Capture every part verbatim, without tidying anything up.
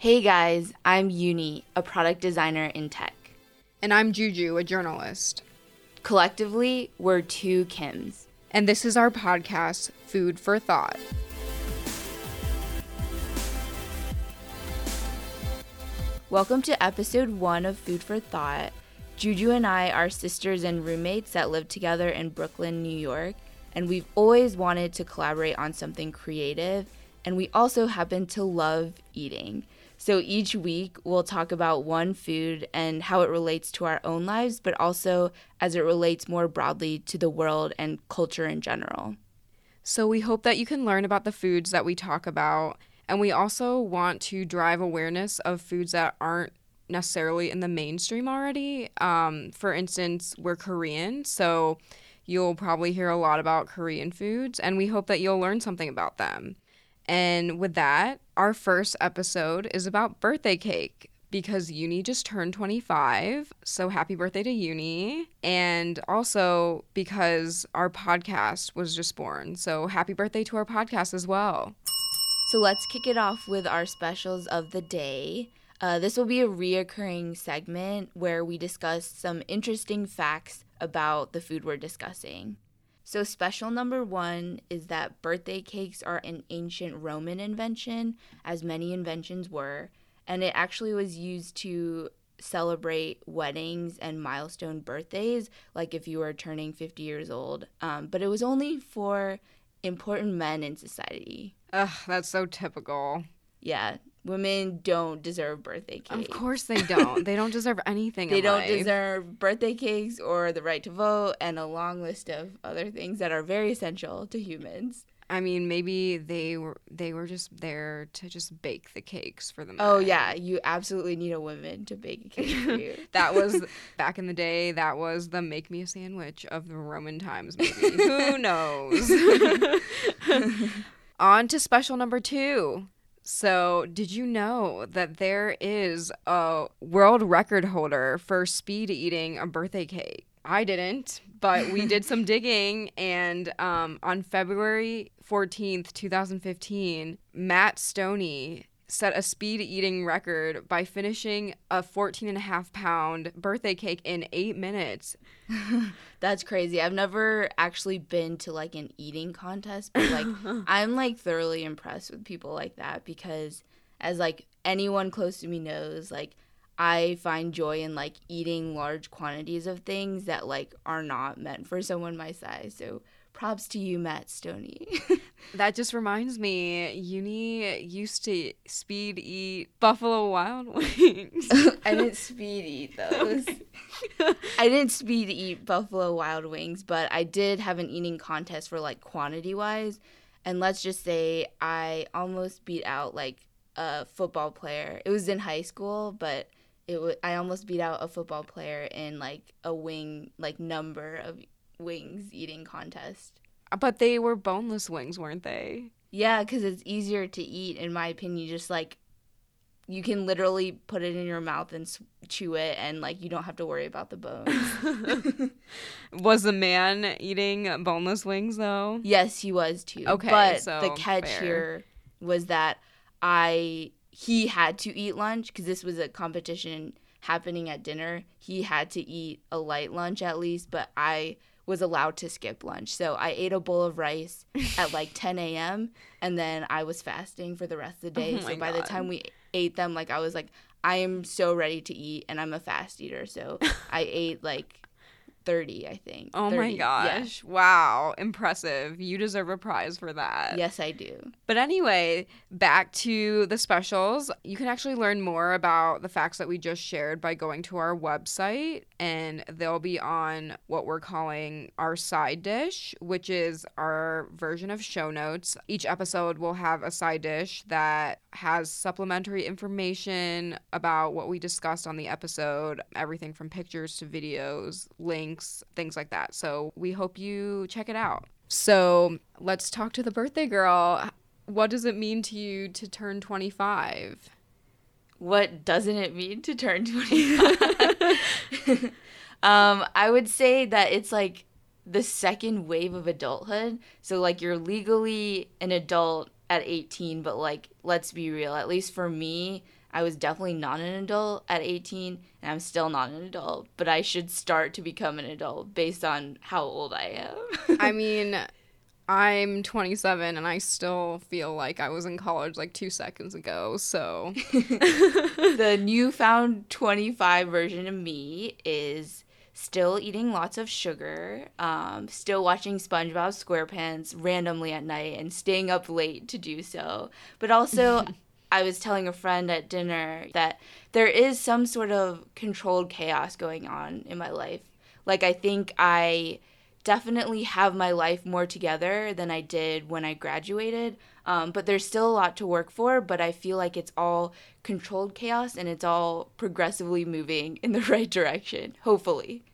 Hey guys, I'm Uni, a product designer in tech. And I'm Juju, a journalist. Collectively, we're two Kims. And this is our podcast, Food for Thought. Welcome to episode one of Food for Thought. Juju and I are sisters and roommates that live together in Brooklyn, New York, and we've always wanted to collaborate on something creative, and we also happen to love eating. So each week, we'll talk about one food and how it relates to our own lives, but also as it relates more broadly to the world and culture in general. So we hope that you can learn about the foods that we talk about, and we also want to drive awareness of foods that aren't necessarily in the mainstream already. Um, for instance, we're Korean, so you'll probably hear a lot about Korean foods, and we hope that you'll learn something about them. And with that, our first episode is about birthday cake because Uni just turned twenty-five. So happy birthday to Uni. And also because our podcast was just born. So happy birthday to our podcast as well. So let's kick it off with our specials of the day. Uh, this will be a reoccurring segment where we discuss some interesting facts about the food we're discussing. So special number one is that birthday cakes are an ancient Roman invention, as many inventions were, and it actually was used to celebrate weddings and milestone birthdays, like if you were turning fifty years old. Um, but it was only for important men in society. Ugh, that's so typical. Yeah. Women don't deserve birthday cakes. Of course they don't. They don't deserve anything They in don't life. deserve birthday cakes or the right to vote and a long list of other things that are very essential to humans. I mean, maybe they were they were just there to just bake the cakes for the men. Oh, yeah. You absolutely need a woman to bake a cake for you. That was, back in the day, that was the make me a sandwich of the Roman times, maybe. Who knows? On to special number two. So, did you know that there is a world record holder for speed eating a birthday cake? I didn't, but we did some digging, and um, on February fourteenth, twenty fifteen, Matt Stoney set a speed eating record by finishing a fourteen and a half pound birthday cake in eight minutes. That's crazy. I've never actually been to like an eating contest, but like I'm like thoroughly impressed with people like that because as like anyone close to me knows, like I find joy in like eating large quantities of things that like are not meant for someone my size. So props to you, Matt Stoney. That just reminds me, Uni used to speed eat Buffalo Wild Wings. I didn't speed eat those. I didn't speed eat Buffalo Wild Wings, but I did have an eating contest for like quantity wise. And let's just say I almost beat out like a football player. It was in high school, but it w- I almost beat out a football player in like a wing, like number of wings eating contest. But they were boneless wings, weren't they? Yeah, because it's easier to eat, in my opinion. Just like you can literally put it in your mouth and chew it, and like you don't have to worry about the bones. Was the man eating boneless wings though? Yes, he was too. Okay, but so the catch fair. here was that I he had to eat lunch because this was a competition happening at dinner. He had to eat a light lunch at least, but I was allowed to skip lunch. So I ate a bowl of rice at like ten a.m. and then I was fasting for the rest of the day. Oh so by God. the time we ate them, like I was like, I am so ready to eat and I'm a fast eater. So I ate like thirty, I think. Oh thirty. my gosh. Yeah. Wow. Impressive. You deserve a prize for that. Yes, I do. But anyway, back to the specials. You can actually learn more about the facts that we just shared by going to our website, and they'll be on what we're calling our side dish, which is our version of show notes. Each episode will have a side dish that has supplementary information about what we discussed on the episode, everything from pictures to videos, links, things like that. So we hope you check it out. So let's talk to the birthday girl. What does it mean to you to turn twenty-five? What doesn't it mean to turn twenty-five? um, I would say that it's like the second wave of adulthood. So like you're legally an adult at eighteen, but like let's be real, at least for me, I was definitely not an adult at eighteen, and I'm still not an adult, but I should start to become an adult based on how old I am. I mean, I'm twenty-seven and I still feel like I was in college like two seconds ago, so. The newfound twenty-five version of me is still eating lots of sugar, um, still watching SpongeBob SquarePants randomly at night and staying up late to do so. But also, I was telling a friend at dinner that there is some sort of controlled chaos going on in my life. Like, I think I definitely have my life more together than I did when I graduated. Um, but there's still a lot to work for, but I feel like it's all controlled chaos and it's all progressively moving in the right direction, hopefully.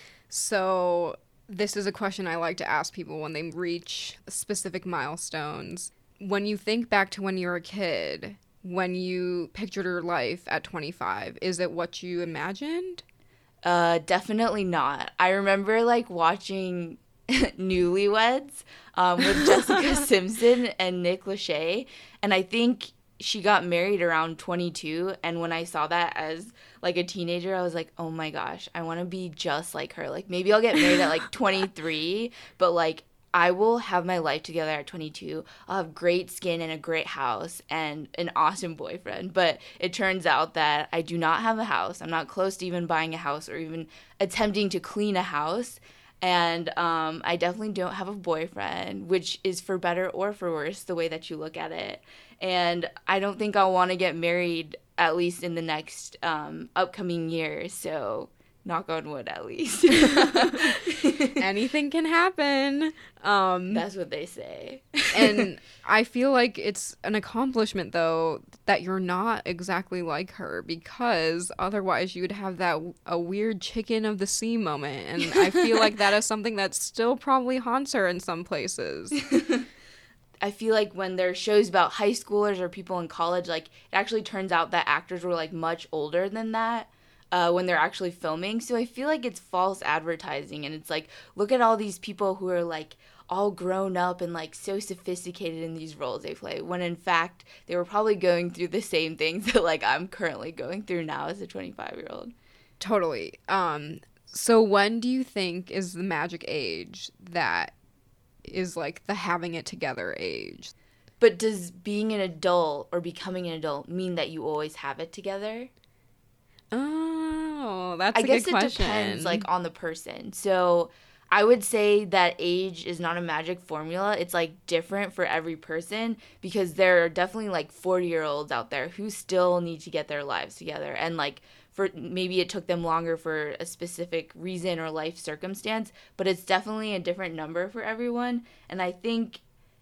So this is a question I like to ask people when they reach specific milestones. When you think back to when you were a kid, when you pictured your life at twenty-five, is it what you imagined? Uh, definitely not. I remember like watching Newlyweds um, with Jessica Simpson and Nick Lachey, and I think she got married around twenty-two, and when I saw that as like a teenager, I was like, oh my gosh, I want to be just like her. Like, maybe I'll get married at like twenty-three, but like I will have my life together at twenty-two. I'll have great skin and a great house and an awesome boyfriend. But it turns out that I do not have a house. I'm not close to even buying a house or even attempting to clean a house. And um, I definitely don't have a boyfriend, which is for better or for worse, the way that you look at it. And I don't think I'll want to get married, at least in the next um, upcoming year. So knock on wood, at least. Anything can happen. Um, That's what they say. And I feel like it's an accomplishment, though, that you're not exactly like her, because otherwise you would have that a weird chicken of the sea moment. And I feel like that is something that still probably haunts her in some places. I feel like when there's shows about high schoolers or people in college, like, it actually turns out that actors were, like, much older than that. Uh, when they're actually filming. So I feel like it's false advertising, and it's like, look at all these people who are like all grown up and like so sophisticated in these roles they play, when in fact they were probably going through the same things that like I'm currently going through now as a twenty-five year old. Totally. Um, so when do you think is the magic age that is like the having it together age? But does being an adult or becoming an adult mean that you always have it together? Oh, that's I a guess good it question. depends, like, on the person. So I would say that age is not a magic formula. It's, like, different for every person, because there are definitely, like, forty-year-olds out there who still need to get their lives together. And, like, for maybe it took them longer for a specific reason or life circumstance, but it's definitely a different number for everyone. And I think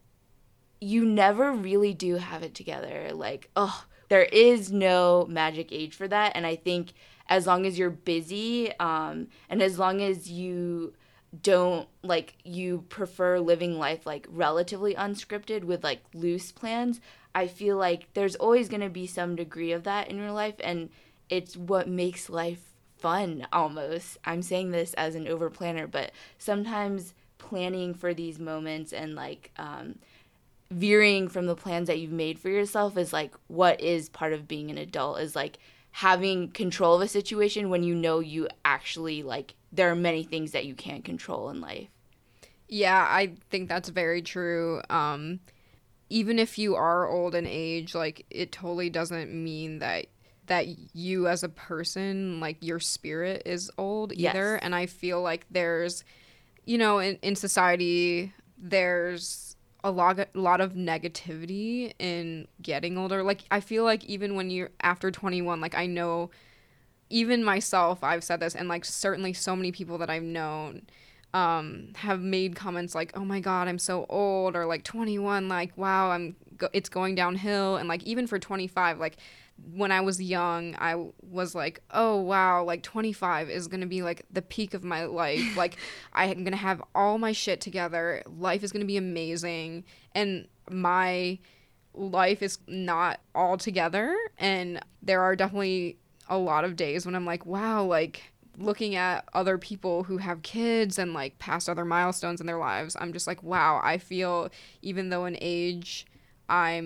you never really do have it together. Like, oh, there is no magic age for that. And I think as long as you're busy, um, and as long as you don't, like, you prefer living life, like, relatively unscripted with, like, loose plans, I feel like there's always going to be some degree of that in your life. And it's what makes life fun, almost. I'm saying this as an over planner, but sometimes planning for these moments and, like, um, veering from the plans that you've made for yourself is like what is part of being an adult, is like having control of a situation when you know you actually, like, there are many things that you can't control in life. Yeah, I think that's very true. Um, even if you are old in age, like, it totally doesn't mean that that you as a person, like, your spirit is old either. Yes. And I feel like there's, you know, in, in society, there's a lot, a lot of negativity in getting older. Like, I feel like even when you're after twenty-one, like, I know even myself, I've said this, and like certainly so many people that I've known um, have made comments like, oh my God, I'm so old, or like twenty-one, like, wow, I'm go- it's going downhill. And like, even for twenty-five, like, when I was young, I was like, oh, wow, like twenty-five is going to be like the peak of my life. Like, I'm going to have all my shit together. Life is going to be amazing. And my life is not all together. And there are definitely a lot of days when I'm like, wow, like, looking at other people who have kids and like past other milestones in their lives, I'm just like, wow, I feel, even though in age I'm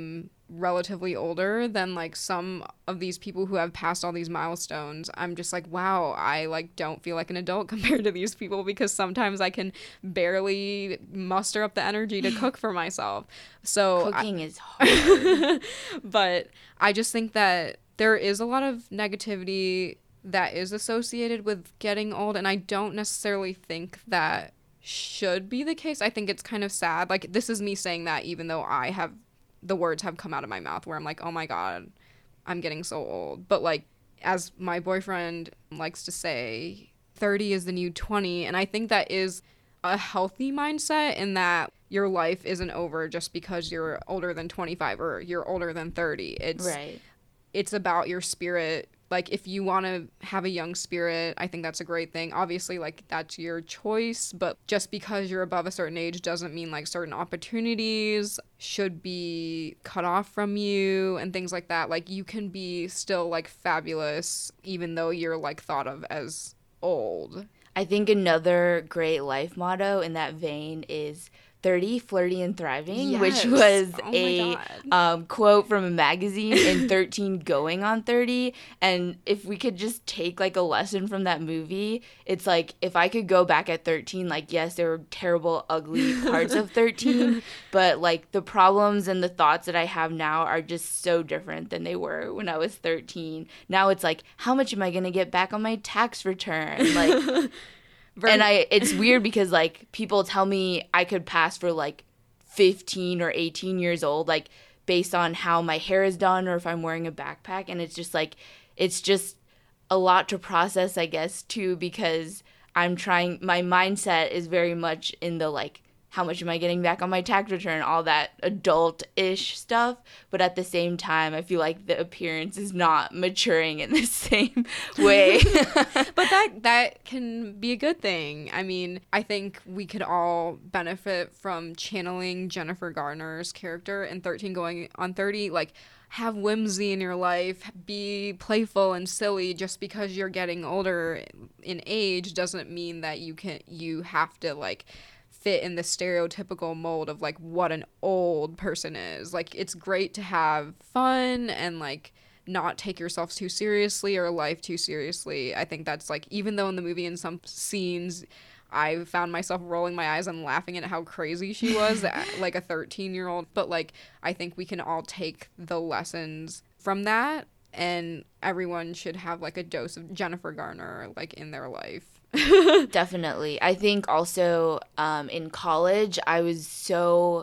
relatively older than like some of these people who have passed all these milestones, I'm just like, wow, I like don't feel like an adult compared to these people, because sometimes I can barely muster up the energy to cook for myself. So cooking I, is hard. But I just think that there is a lot of negativity that is associated with getting old, and I don't necessarily think that should be the case. I think it's kind of sad. Like, this is me saying that even though I have the words have come out of my mouth where I'm like, oh my god, I'm getting so old. But like, as my boyfriend likes to say, thirty is the new twenty. And I think that is a healthy mindset, in that your life isn't over just because you're older than twenty-five or you're older than thirty. It's right. It's about your spirit. Like, if you want to have a young spirit, I think that's a great thing. Obviously, like, that's your choice, but just because you're above a certain age doesn't mean, like, certain opportunities should be cut off from you and things like that. Like, you can be still, like, fabulous even though you're, like, thought of as old. I think another great life motto in that vein is thirty, flirty, and thriving, yes. which was oh a um, quote from a magazine in thirteen going on thirty. And if we could just take like a lesson from that movie, it's like, if I could go back at thirteen, like, yes, there were terrible, ugly parts of thirteen, but like the problems and the thoughts that I have now are just so different than they were when I was thirteen. Now it's like, how much am I going to get back on my tax return? Like, Very- and I, it's weird because, like, people tell me I could pass for, like, fifteen or eighteen years old, like, based on how my hair is done or if I'm wearing a backpack. And it's just, like, it's just a lot to process, I guess, too, because I'm trying, my mindset is very much in the, like, how much am I getting back on my tax return, all that adult-ish stuff. But at the same time, I feel like the appearance is not maturing in the same way. But that that can be a good thing. I mean, I think we could all benefit from channeling Jennifer Garner's character in thirteen going on thirty. Like, have whimsy in your life, be playful and silly. Just because you're getting older in age doesn't mean that you can you have to, like, fit in the stereotypical mold of, like, what an old person is. Like, it's great to have fun and, like, not take yourself too seriously or life too seriously. I think that's, like, even though in the movie in some scenes I found myself rolling my eyes and laughing at how crazy she was, like a thirteen-year-old, but, like, I think we can all take the lessons from that, and everyone should have, like, a dose of Jennifer Garner, like, in their life. Definitely. I think also um, in college, I was so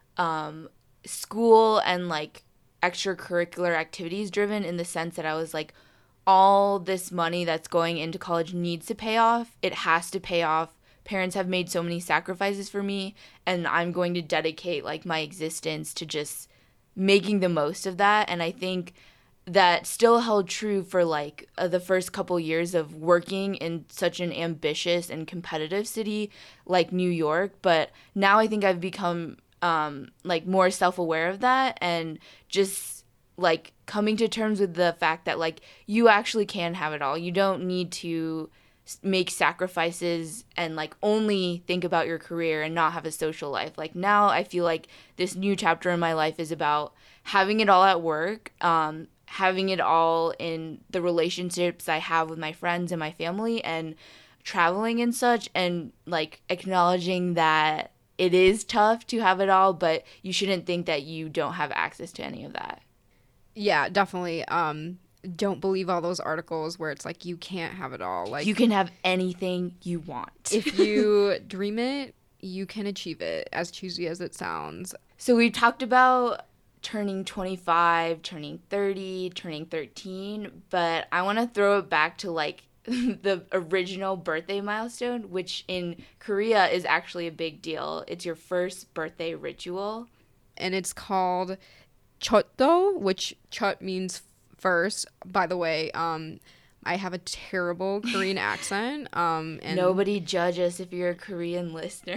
um, school and, like, extracurricular activities driven, in the sense that I was like, all this money that's going into college needs to pay off. It has to pay off. Parents have made so many sacrifices for me, and I'm going to dedicate, like, my existence to just making the most of that. And I think that still held true for, like, uh, the first couple years of working in such an ambitious and competitive city like New York. But now I think I've become, um, like, more self-aware of that, and just, like, coming to terms with the fact that, like, you actually can have it all. You don't need to make sacrifices and, like, only think about your career and not have a social life. Like, now I feel like this new chapter in my life is about having it all at work, um, having it all in the relationships I have with my friends and my family, and traveling and such, and, like, acknowledging that it is tough to have it all, but you shouldn't think that you don't have access to any of that. Yeah, definitely. Um, don't believe all those articles where it's like, you can't have it all. Like, you can have anything you want. If you dream it, you can achieve it, as cheesy as it sounds. So we talked about turning twenty-five, turning thirty, turning thirteen, but I want to throw it back to, like, the original birthday milestone, which in Korea is actually a big deal. It's your first birthday ritual. And it's called Chotdo, which Chot means first. By the way, um, I have a terrible Korean accent. Um, and Nobody judge us if you're a Korean listener.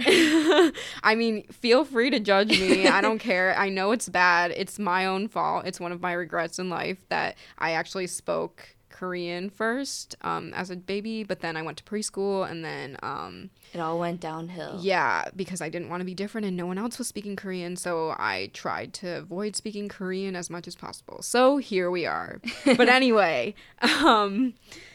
I mean, feel free to judge me. I don't care. I know it's bad. It's my own fault. It's one of my regrets in life that I actually spoke Korean first um, as a baby, but then I went to preschool, and then um, it all went downhill. Yeah, because I didn't want to be different and no one else was speaking Korean, so I tried to avoid speaking Korean as much as possible. So here we are. But anyway, um,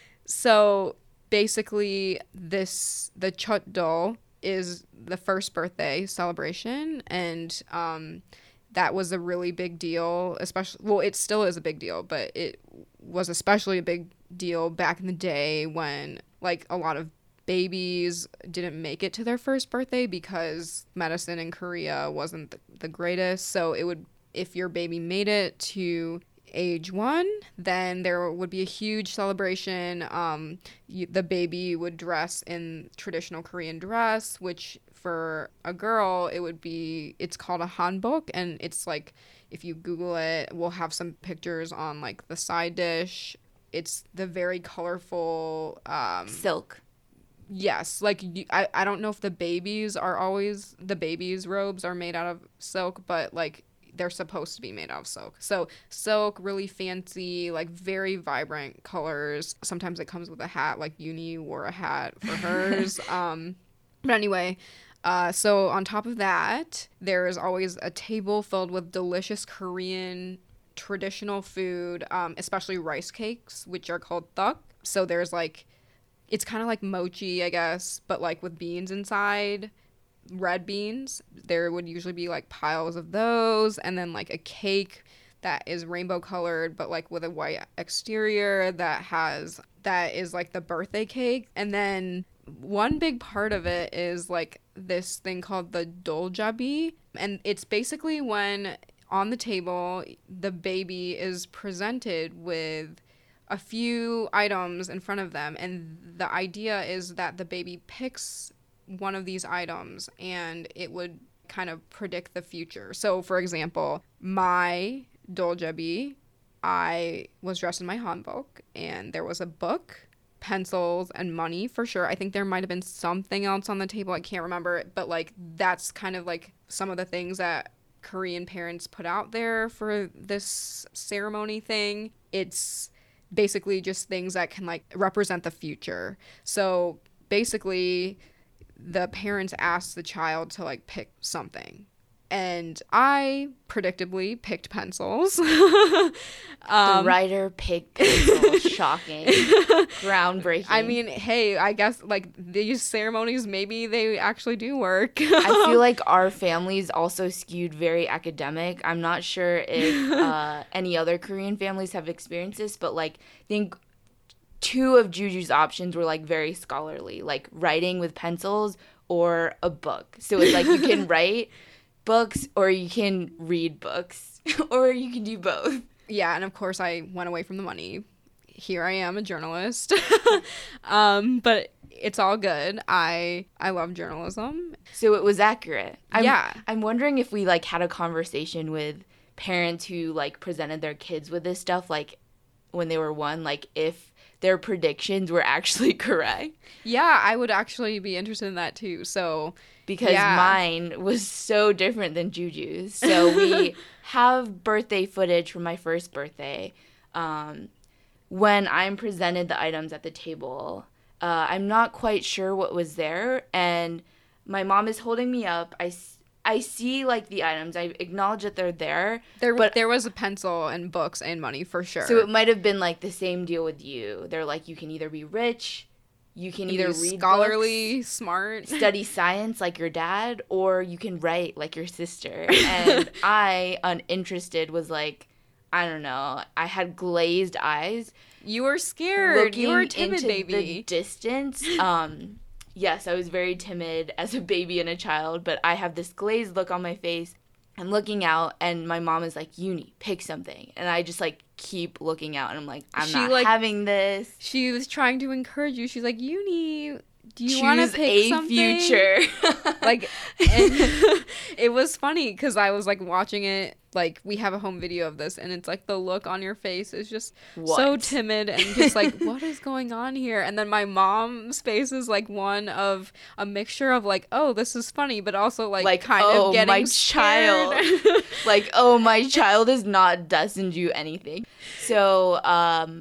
so basically this, the Cheotdol is the first birthday celebration, and um, that was a really big deal, especially, well, it still is a big deal, but it was especially a big deal back in the day when, like, a lot of babies didn't make it to their first birthday because medicine in Korea wasn't the, the greatest. So it would, if your baby made it to age one, then there would be a huge celebration. Um, you, the baby would dress in traditional Korean dress, which for a girl, it would be, it's called a hanbok, and it's like, if you Google it, we'll have some pictures on like the side dish. It's the very colorful um, silk. Yes, like I, I don't know if the babies are always, the babies' robes are made out of silk, but like they're supposed to be made out of silk. So silk, really fancy, like very vibrant colors. Sometimes it comes with a hat, like Uni wore a hat for hers. um, but anyway, uh, so on top of that, there is always a table filled with delicious Korean traditional food, um, especially rice cakes, which are called tteok. So there's like, it's kind of like mochi, I guess, but like with beans inside, red beans. There would usually be like piles of those, and then like a cake that is rainbow colored, but like with a white exterior that has, that is like the birthday cake. And then one big part of it is like this thing called the doljabi, and it's basically when on the table the baby is presented with a few items in front of them, and the idea is that the baby picks one of these items and it would kind of predict the future. So for example, my doljabi, I was dressed in my hanbok, and there was a book, pencils, and money for sure. I think there might have been something else on the table, I can't remember, but like that's kind of like some of the things that Korean parents put out there for this ceremony thing. It's basically just things that can like represent the future. So basically the parents asked the child to like pick something, and I predictably picked pencils. um, the writer picked pencils. Shocking. Groundbreaking. I mean, hey, I guess like these ceremonies, maybe they actually do work. I feel like our families also skewed very academic. I'm not sure if uh, any other Korean families have experienced this, but like I think two of Juju's options were like very scholarly, like writing with pencils or a book. So it's like you can write books or you can read books or you can do both. Yeah, and of course I went away from the money. Here I am, a journalist. um, but it's all good. I I love journalism. So it was accurate. I'm, yeah. I'm wondering if we like had a conversation with parents who like presented their kids with this stuff like when they were one, like if their predictions were actually correct. Yeah, I would actually be interested in that too. So because yeah. mine was so different than Juju's. So we have birthday footage from my first birthday. Um, when I'm presented the items at the table, uh, I'm not quite sure what was there, and my mom is holding me up. I, I see like the items. I acknowledge that they're there. There, but there was a pencil and books and money for sure. So it might have been like the same deal with you. They're like, you can either be rich, you can either read scholarly, books, smart, study science like your dad, or you can write like your sister. And I, uninterested, was like, I don't know. I had glazed eyes. You were scared. Looking you were a timid into baby. The distance. Um, yes, I was very timid as a baby and a child, but I have this glazed look on my face. I'm looking out, and my mom is like, Uni, pick something. And I just, like, keep looking out, and I'm like, I'm she, not like, having this. She was trying to encourage you. She's like, Uni, do you want to pick a something? future. Like, and it was funny because I was, like, watching it. Like, we have a home video of this, and it's, like, the look on your face is just what? so timid and just, like, what is going on here? And then my mom's face is, like, one of a mixture of, like, oh, this is funny, but also, like, like kind oh, of getting my scared. child. Like, oh, my child is not destined to do anything. So, um...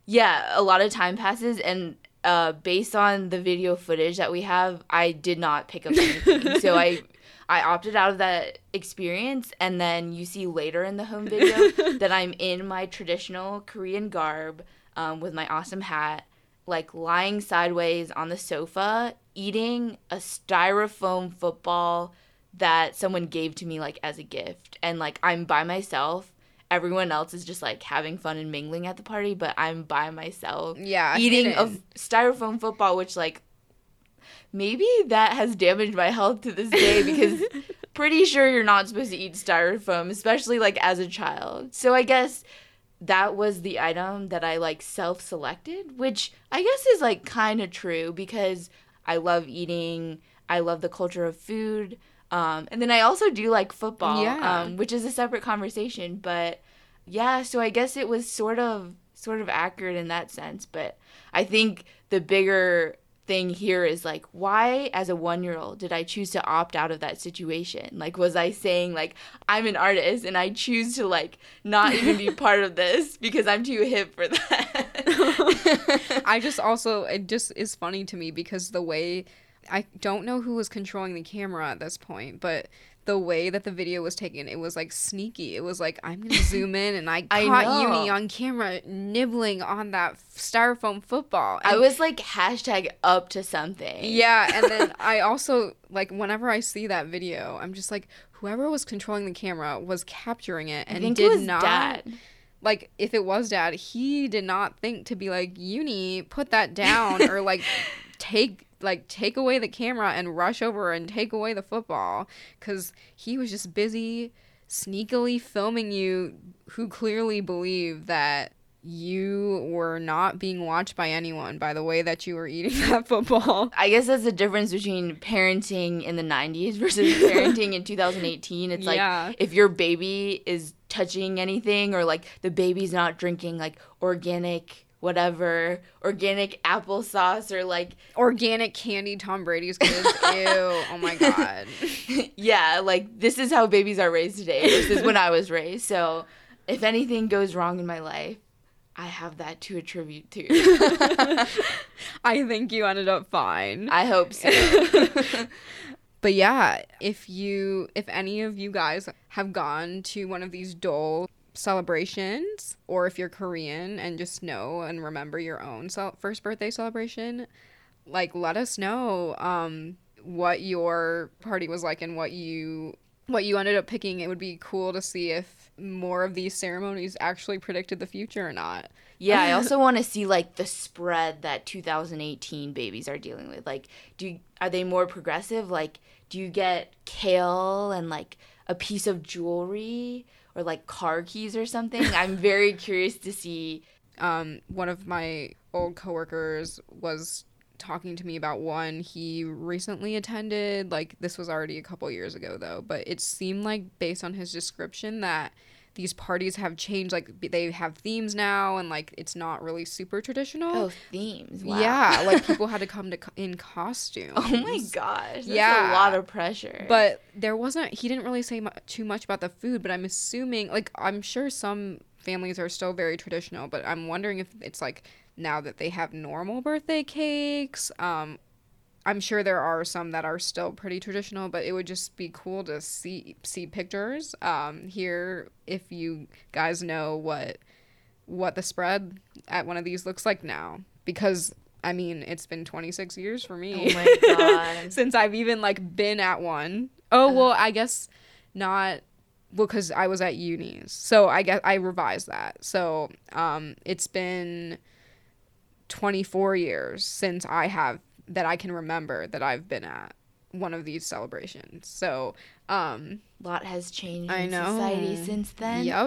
Yeah, a lot of time passes, and uh, based on the video footage that we have, I did not pick up anything. So I I opted out of that experience, and then you see later in the home video that I'm in my traditional Korean garb um, with my awesome hat, like lying sideways on the sofa, eating a styrofoam football that someone gave to me like as a gift. And like I'm by myself. Everyone else is just like having fun and mingling at the party, but I'm by myself Yeah, eating hidden. a styrofoam football, which like maybe that has damaged my health to this day because pretty sure you're not supposed to eat styrofoam, especially like as a child. So I guess that was the item that I like self-selected, which I guess is like kind of true because I love eating, I love the culture of food. Um, and then I also do like football, Yeah. um, which is a separate conversation. But yeah, so I guess it was sort of sort of accurate in that sense. But I think the bigger thing here is like, why as a one year old did I choose to opt out of that situation? Like, was I saying like I'm an artist and I choose to like not even be part of this because I'm too hip for that? I just also, it just is funny to me because the way, I don't know who was controlling the camera at this point, but the way that the video was taken, it was like sneaky. It was like, I'm going to zoom in and I I caught know. Uni on camera nibbling on that styrofoam football. I And was like hashtag up to something. yeah, and then I also, like, whenever I see that video, I'm just like, whoever was controlling the camera was capturing it I and think did it was not. Dad. Like, if it was Dad, he did not think to be like, Uni, put that down, or like take like take away the camera and rush over and take away the football, because he was just busy sneakily filming you, who clearly believed that you were not being watched by anyone by the way that you were eating that football. I guess that's the difference between parenting in the nineties versus parenting in two thousand eighteen. It's like Yeah. if your baby is touching anything or like the baby's not drinking like organic whatever, organic applesauce or like Organic candy Tom Brady's kids. Ew. Oh my God. yeah, like this is how babies are raised today versus when I was raised. So if anything goes wrong in my life, I have that to attribute to. I think you ended up fine. I hope so. But yeah, if you, if any of you guys have gone to one of these Dole celebrations, or if you're Korean and just know and remember your own cel- first birthday celebration, like let us know um, what your party was like and what you what you ended up picking. It would be cool to see if more of these ceremonies actually predicted the future or not. Yeah, I also want to see like the spread that two thousand eighteen babies are dealing with. Like, do you, are they more progressive? Like, do you get kale and like a piece of jewelry or like car keys or something? I'm very curious to see. Um, one of my old coworkers was talking to me about one he recently attended. Like, this was already a couple years ago though, but it seemed like based on his description that these parties have changed. Like, they have themes now, and like it's not really super traditional. Oh, themes! Wow. Yeah, like people had to come to co- in costumes. Oh my gosh, that's Yeah. a lot of pressure. But there wasn't, he didn't really say mu- too much about the food, but I'm assuming, like, I'm sure some families are still very traditional, but I'm wondering if it's like now that they have normal birthday cakes. Um, I'm sure there are some that are still pretty traditional, but it would just be cool to see see pictures. Um, here, if you guys know what what the spread at one of these looks like now, because I mean, it's been twenty-six years for me. Oh my God. Since I've even like been at one. Oh, well, I guess not, well, because I was at unis. So I guess I revised that. So um, it's been twenty-four years since I have, that I can remember that I've been at one of these celebrations. So, um, a lot has changed I in know. society since then. Yep.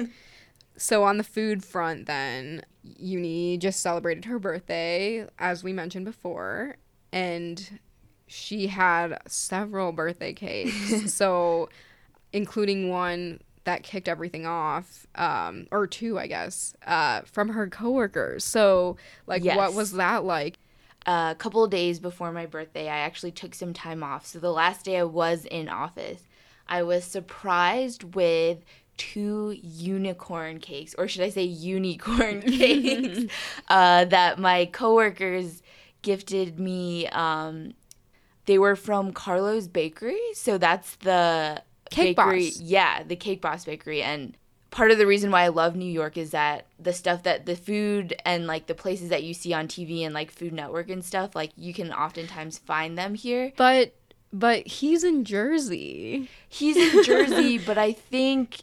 So on the food front then, Uni just celebrated her birthday, as we mentioned before, and she had several birthday cakes. So including one that kicked everything off, um, or two, I guess, uh, from her coworkers. So, like, Yes. what was that like? A couple of days before my birthday, I actually took some time off. So the last day I was in office, I was surprised with two unicorn cakes, or should I say unicorn cakes, uh, that my coworkers gifted me. Um, they were from Carlo's Bakery, so that's the Cake bakery. Boss. Yeah, the Cake Boss Bakery. And part of the reason why I love New York is that the stuff that the food and like the places that you see on T V and like Food Network and stuff, like you can oftentimes find them here. But but he's in Jersey. He's in Jersey, but I think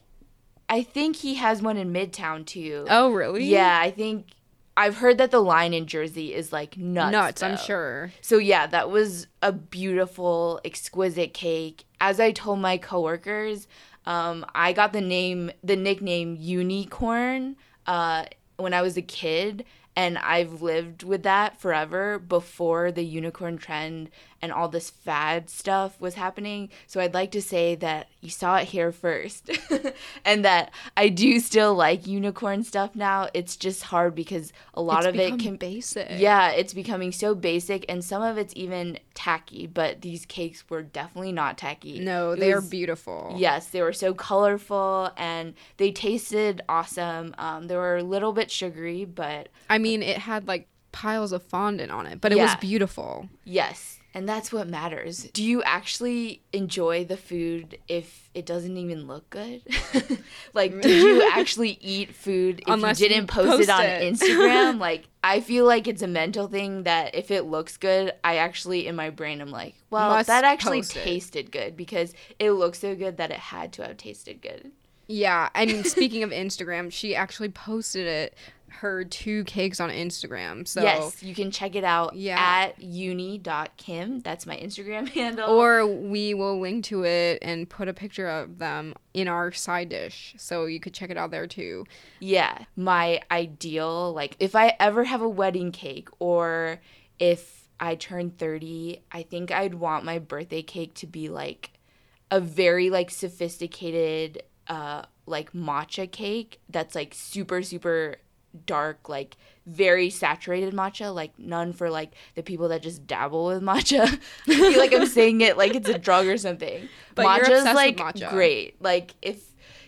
I think he has one in Midtown too. Oh, really? Yeah, I think I've heard that the line in Jersey is like nuts. Nuts, though. I'm sure. So yeah, that was a beautiful, exquisite cake. As I told my coworkers, um, I got the name, the nickname Unicorn uh, when I was a kid, and I've lived with that forever before the unicorn trend and all this fad stuff was happening. So I'd like to say that you saw it here first and that I do still like unicorn stuff now. It's just hard because a lot It's of it become can basic. Yeah, it's becoming so basic and some of it's even tacky, but these cakes were definitely not tacky. No, It they are was- beautiful. Yes, they were so colorful and they tasted awesome. Um, they were a little bit sugary, but I mean, it had like piles of fondant on it, but it was Yeah. beautiful. yes, and that's what matters. Do you actually enjoy the food if it doesn't even look good? Like, did you actually eat food if Unless you you didn't post, post it on it. Instagram? Like, I feel like it's a mental thing that if it looks good, I actually, in my brain, I'm like, well, Must that actually post it. tasted good because it looks so good that it had to have tasted good. Yeah, I mean, speaking of Instagram, she actually posted it, her two cakes on Instagram. So Yes, you can check it out Yeah. at uni dot kim. That's my Instagram handle. or we will link to it and put a picture of them in our side dish, so you could check it out there too. Yeah, my ideal, like, if I ever have a wedding cake or if I turn thirty, I think I'd want my birthday cake to be, like, a very, like, sophisticated, uh, like, matcha cake that's, like, super, super dark, like, very saturated matcha, like, none for, like, the people that just dabble with matcha. I feel like I'm saying it like it's a drug or something. But you're Matcha's, obsessed with like, matcha. great. Like, if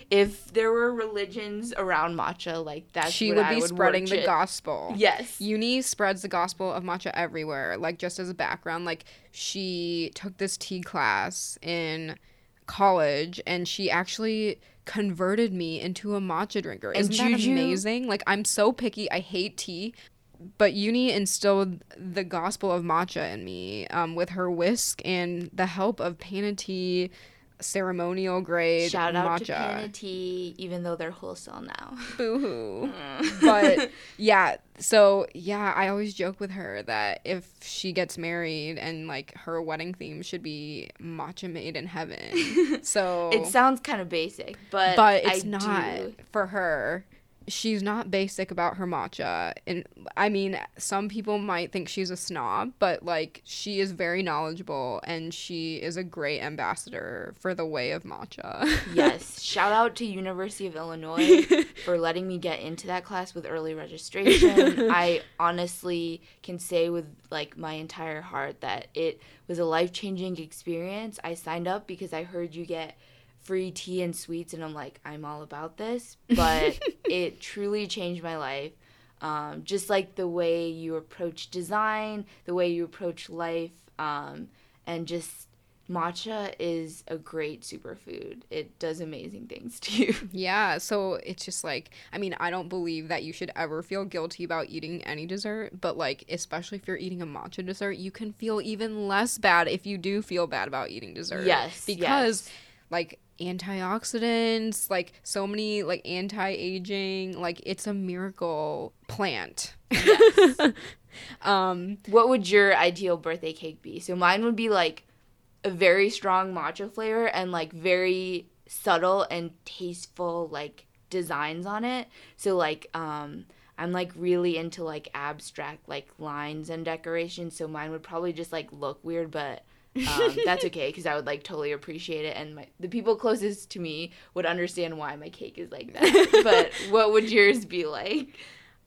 if there were religions around matcha, like that's She what would I be would spreading the worship. gospel. Yes. Uni spreads the gospel of matcha everywhere. Like, just as a background, like, she took this tea class in college and she actually converted me into a matcha drinker. And Isn't that Juju- amazing? Like, I'm so picky. I hate tea. But Uni instilled the gospel of matcha in me um, with her whisk and the help of Panatee ceremonial grade Shout out to matcha. Panatee, even though they're wholesale now. Boo-hoo. But yeah, so yeah, I always joke with her that if she gets married and like her wedding theme should be matcha made in heaven. So It sounds kind of basic, but but it's I not do. for her. She's not basic about her matcha. And I mean, some people might think she's a snob, but like she is very knowledgeable and she is a great ambassador for the way of matcha. Yes, shout out to University of Illinois for letting me get into that class with early registration. I honestly can say with like my entire heart that it was a life-changing experience. I signed up because I heard you get free tea and sweets and I'm like, I'm all about this, but it truly changed my life. Um, just like the way you approach design, the way you approach life, um, and just matcha is a great superfood. It does amazing things to you. Yeah, so it's just like, I mean, I don't believe that you should ever feel guilty about eating any dessert, but like, especially if you're eating a matcha dessert, you can feel even less bad if you do feel bad about eating dessert. Yes, Because, yes. like, antioxidants, like, so many, like, anti-aging, like, it's a miracle plant. Yes. um, What would your ideal birthday cake be? So mine would be like a very strong matcha flavor and like very subtle and tasteful like designs on it. So like um I'm like really into like abstract like lines and decorations, so mine would probably just like look weird, but um, that's okay because I would like totally appreciate it, and my the people closest to me would understand why my cake is like that. But what would yours be like?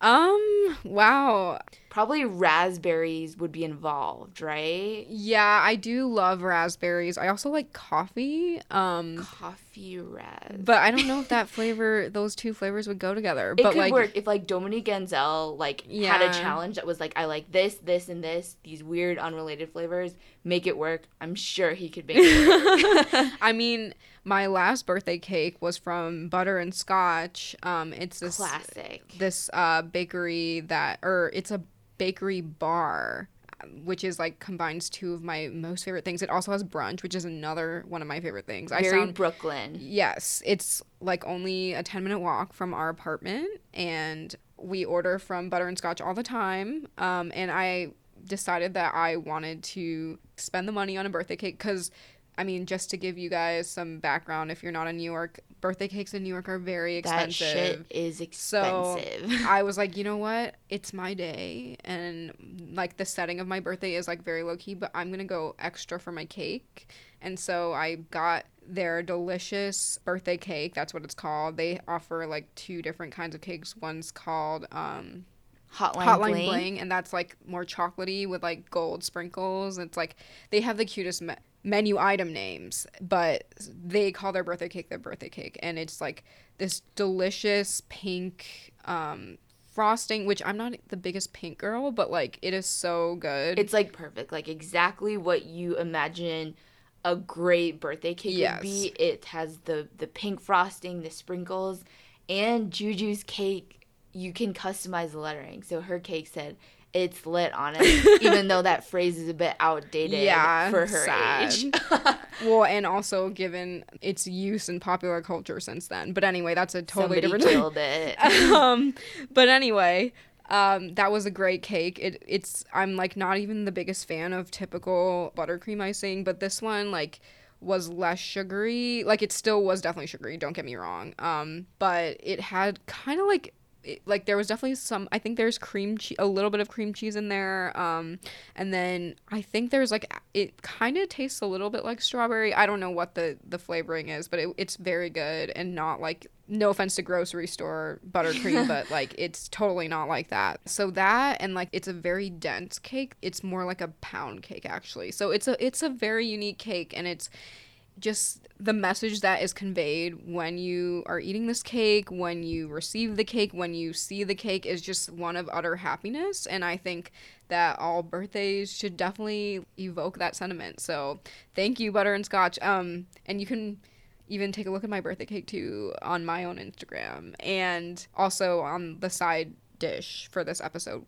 Um, wow. Probably raspberries would be involved, right? Yeah, I do love raspberries. I also like coffee. Um, Coffee ras. but I don't know if that flavor, those two flavors would go together. It but could like, work if like Dominique Genzel like had Yeah. a challenge that was like, I like this, this, and this, these weird unrelated flavors. Make it work. I'm sure he could make it work. I mean, my last birthday cake was from Butter and Scotch. Um, it's this Classic. this uh bakery that, or it's a bakery bar, which is like combines two of my most favorite things. It also has brunch, which is another one of my favorite things. Very I sound Brooklyn. Yes, it's like only a ten minute walk from our apartment, and we order from Butter and Scotch all the time. Um, and I decided that I wanted to spend the money on a birthday cake because, I mean, just to give you guys some background, if you're not in New York, birthday cakes in New York are very expensive. That shit is expensive. So I was like, you know what? It's my day, and like the setting of my birthday is like very low key, but I'm gonna go extra for my cake. And so I got their delicious birthday cake. That's what it's called. They offer like two different kinds of cakes. One's called um Hotline, Hotline Bling. Bling, and that's like more chocolatey with like gold sprinkles. It's like they have the cutest me- menu item names, but they call their birthday cake their birthday cake, and it's like this delicious pink um frosting, which I'm not the biggest pink girl, but like it is so good. It's like perfect, like exactly what you imagine a great birthday cake Yes. would be. It has the the pink frosting, the sprinkles, and Juju's cake. You can customize the lettering. So her cake said, "It's lit" on it, even though that phrase is a bit outdated Yeah, for her sad. age. Well, and also given its use in popular culture since then. But anyway, that's a totally Somebody different killed it. um but anyway, um that was a great cake. It it's I'm like not even the biggest fan of typical buttercream icing, but this one like was less sugary. Like it still was definitely sugary, don't get me wrong. Um but it had kind of like it, like there was definitely some, I think there's cream cheese, a little bit of cream cheese in there, um and then I think there's like, it kind of tastes a little bit like strawberry. I don't know what the the flavoring is, but it, it's very good, and not like, no offense to grocery store buttercream, but like it's totally not like that. So that, and like it's a very dense cake. It's more like a pound cake actually. So it's a it's a very unique cake, and it's just the message that is conveyed when you are eating this cake, when you receive the cake, when you see the cake, is just one of utter happiness. And I think that all birthdays should definitely evoke that sentiment. So thank you, Butter and Scotch. Um, and you can even take a look at my birthday cake too on my own Instagram, and also on the side dish for this episode.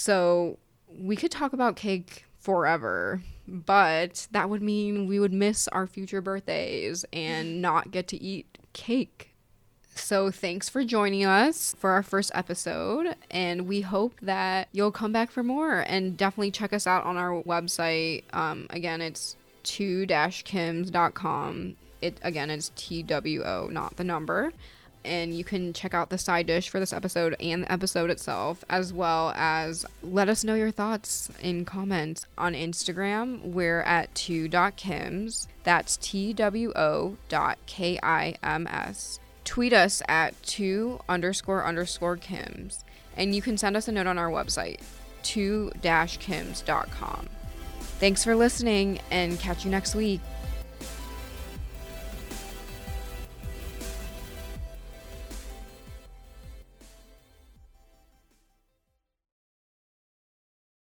So we could talk about cake forever, but that would mean we would miss our future birthdays and not get to eat cake. So thanks for joining us for our first episode, and we hope that you'll come back for more, and definitely check us out on our website. Um, again, it's two dash kims dot com. It again is T W O, not the number. And you can check out the side dish for this episode and the episode itself, as well as let us know your thoughts in comments on Instagram. We're at two dot kims. That's T W O dot K I M S. Tweet us at two underscore underscore kims. And you can send us a note on our website, two dash kims dot com. Thanks for listening, and catch you next week.